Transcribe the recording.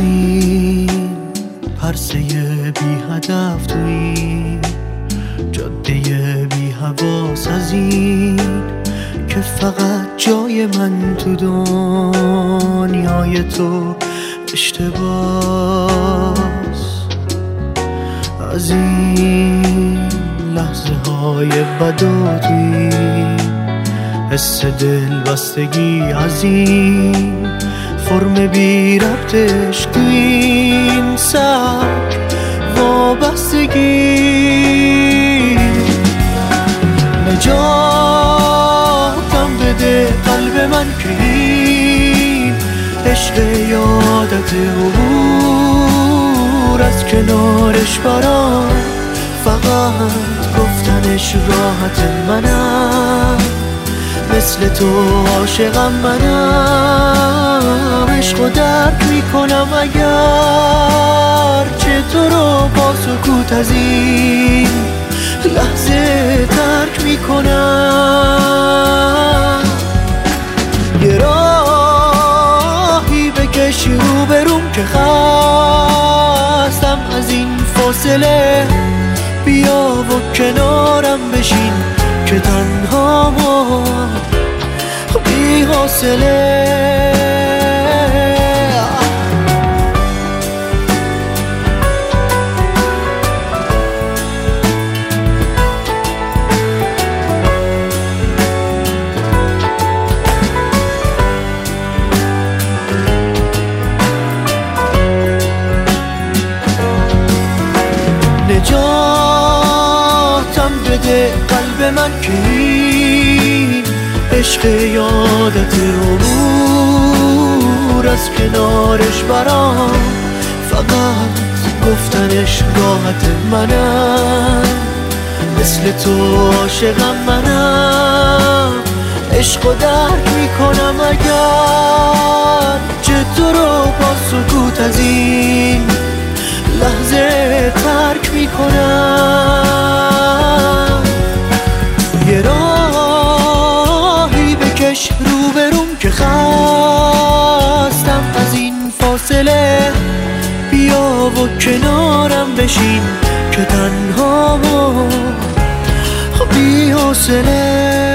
این پرسه بی هدف توی جاده بی حواس، از این که فقط جای من تو دنیای تو اشتباس، از این لحظه های بد و توی حس دل بستگی، از این فرم بی ربطش تو این سبک وابستگی. نجاتم بده قلب من که این عشق یادت عبور از کنارش برام، فقط گفتنش راحت منم، مثل تو عاشقم منم، عشقو درک میکنم اگر چه تو رو با سکوت از این لحظه ترک میکنم. یه راهی بکش رو بروم که خستم از این فاصله، بیا و کنارم بشین که تنها ما بی حاصله. نجاتم بده قلب من که این عشق یادت عبور از کنارش برام، فقط گفتنش راحت منم، مثل تو عاشقم منم، عشقو درک میکنم اگر چه تو رو با سکوت از این لحظه ترک میکنم. یه راهی بکش رو بروم که خستم از این فاصله، بیا و کنارم بشین که تنها و بی حاصله.